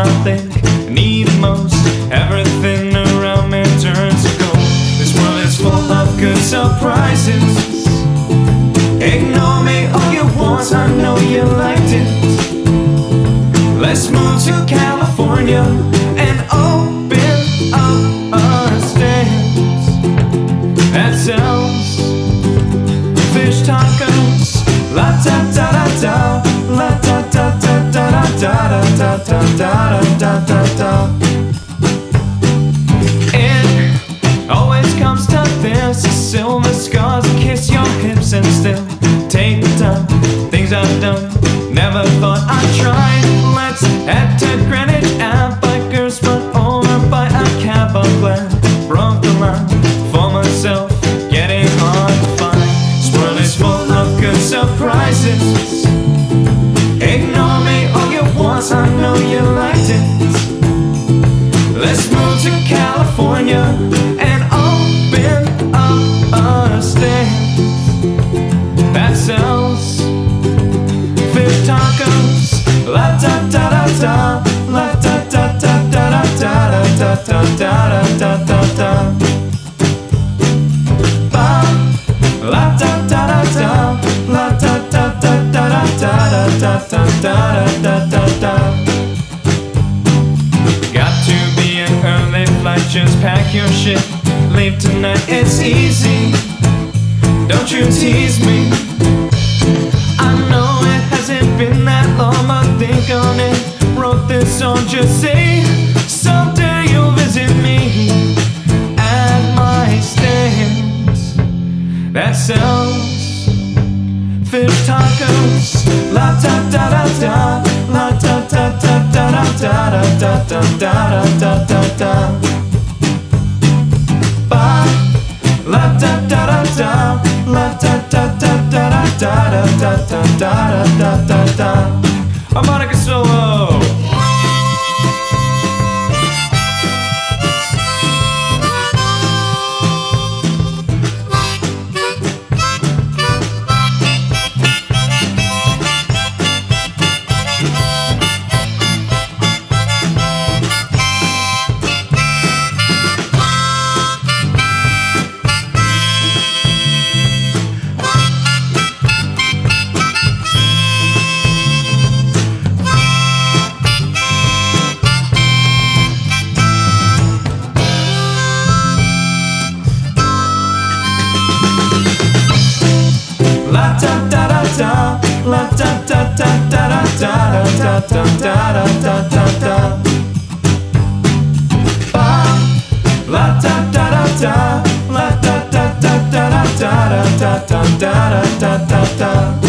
I think I need it most. Everything around me turns to gold. This world is full of good surprises. Ignore me all you want, I know you liked it. Let's move to California and open up our stands. That sells fish tacos. La da da da da, la da da da da da da da da da da da. It always comes to this: silver scars kiss your hips and still take the time. Things I've done, never thought I'd try. Let's head to Greenwich and bikers run over by a cab. I'm glad broke the line for myself, getting hard to find. This world is full of good surprises. Ignore me all you want, I know you liked it. Let's move to California and open up our stands. That sells fish tacos. La da da da da, la da da da da da da da da da da da. Ba, la da da da da, la da da da da da da da da da da. Got to be an early flight, just pack your shit, leave tonight, it's easy. Don't you tease me. I know it hasn't been that long, but think on it. Wrote this song, just say someday you'll visit me at my stands. That sells fish tacos. La da da da da, la da da da da da da da da da da da. Ba, la da da da da, la da da da da da da da da da da. Harmonica solo. La da da da da, la da da da da da da da da da da. Ba, la da da da da, la da da da da da da da da da da.